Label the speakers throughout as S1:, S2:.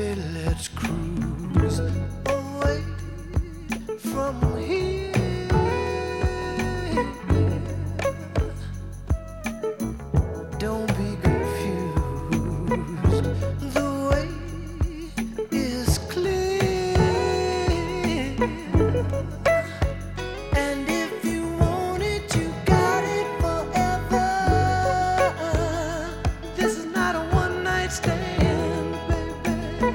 S1: Baby, let's cruise away from here. Don't be confused, the way is clear. And if you want it, you got it forever. This is not a one-night stand, baby.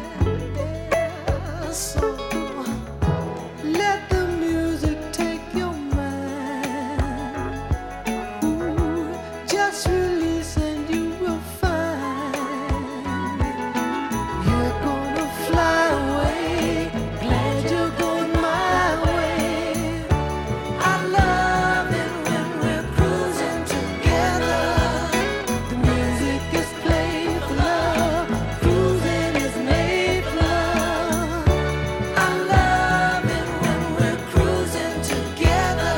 S1: So let the music take your mind. Ooh, just release and you will find you're gonna fly away. Glad you're going my way. I love it when we're cruising together. The music is played for love. Cruising is made for love. I love it when we're cruising together.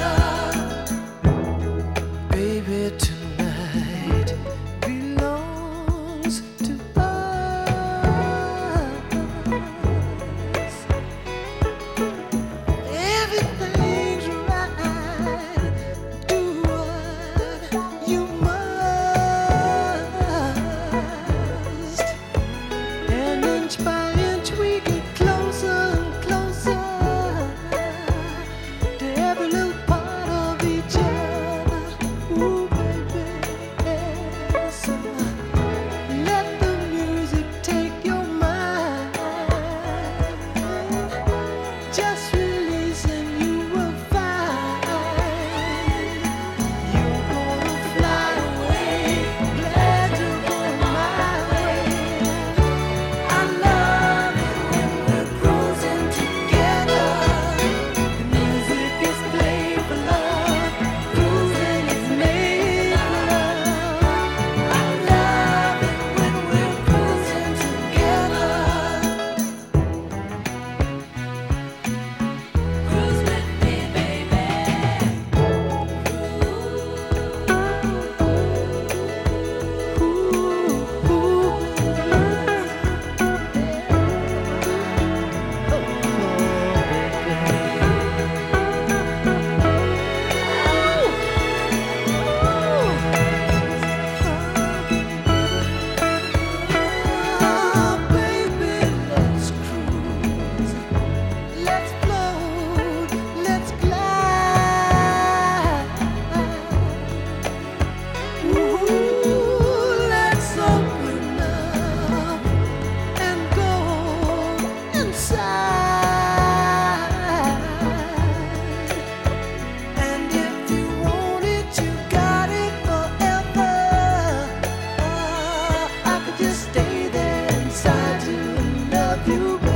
S1: Baby, tonight belongs to us. Everything's right. Do what you must. And inch by inch we get closer and closer to every little part of each other. Ooh, baby, yes. Let the music take your mind. Just release and you will find you're gonna fly away. Glad you're going my way. I love it when we're cruising together. The music is played for love. Cruising is made for love. I love it when we're cruising together. Cruise with me, baby. Baby, let's cruise. Let's float. Let's glide. Ooh, let's open up and go inside. And if you want it, you got it forever. I could just stay there inside you and love you.